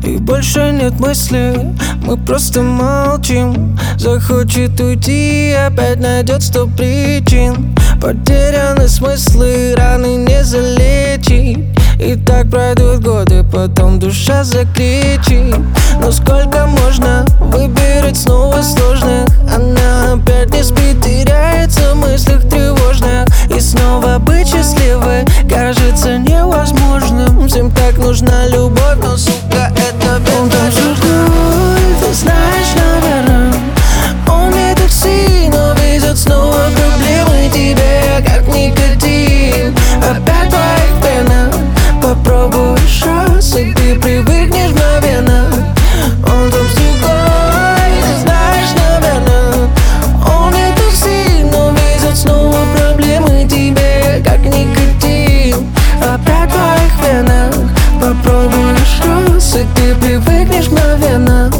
И больше нет мысли, мы просто молчим. Захочет уйти, опять найдет 100 причин. Потеряны смыслы, раны не залечить. И так пройдут годы, потом душа закричит. Но сколько можно выбирать снова сложных? Она опять не спит, теряется в мыслях тревожных. И снова быть счастливой кажется невозможным. Всем так нужна любовь, но, сука, это безнадежно. Ты знаешь, наверное, он не такси, но везет снова проблемы тебе, как никотин. Опять в твоих венах попробуешь раз, и ты привыкнешь мгновенно. Он там с другой, ты знаешь, наверное, он не такси, но везет снова проблемы тебе, как никотин. Опять в твоих венах попробуешь раз, и ты привыкнешь мгновенно.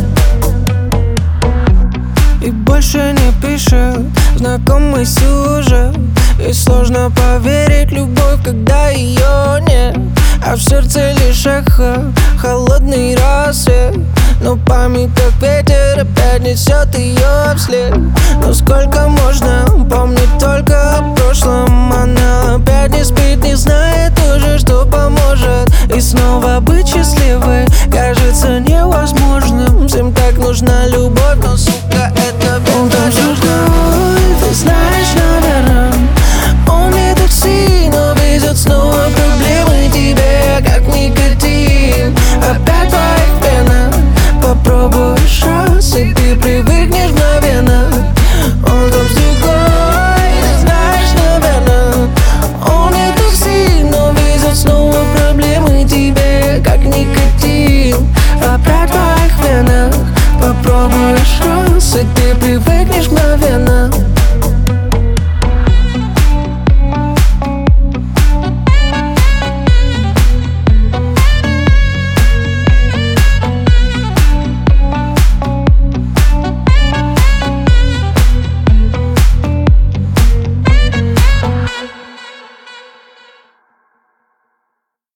И больше не пишет знакомый сюжет. И сложно поверить в любовь, когда ее нет. А в сердце лишь эхо, холодный рассвет. Но память, как ветер, опять несет ее вслед. Но сколько можно помнить только о прошлом? Она опять не спит, не знает уже, что поможет. И снова быть счастливой